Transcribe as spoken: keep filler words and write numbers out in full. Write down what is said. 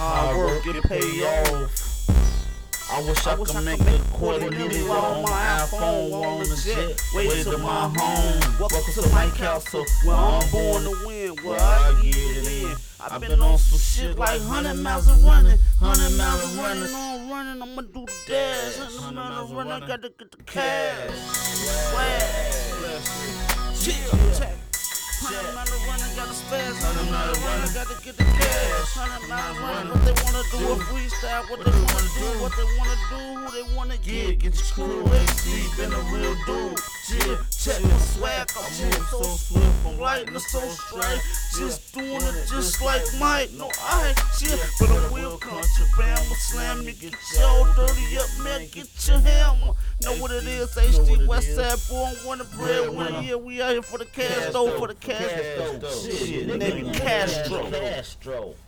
Hard work get paid off. I wish I, I wish could I make a quarter million on my iPhone, on the jet, way to my home. Welcome to my castle, where I'm born to win, where I get it in. I've been on some shit like hundred miles of running, hundred miles of running, on running. I'ma do the dash, hundred miles of running, gotta get the cash. Chill, check. Hundred miles of running, gotta spaz. Hundred miles of running, gotta get the cash. Hundred miles of running, what they wanna do is freestyle. What they wanna do, what they wanna do, who they wanna get. Get your crew H D, been a real dude. Chill, check my swag, I move so swift, I'm lightning so straight. Just doing it just like Mike. No, I ain't shit, but a real contraband will slam you. Get your dirty up, man, get your hammer. Know what it is, H D Westside, born, one of bread, one year. We out here for the cash, though, for the cash, though. Shit, name Castro.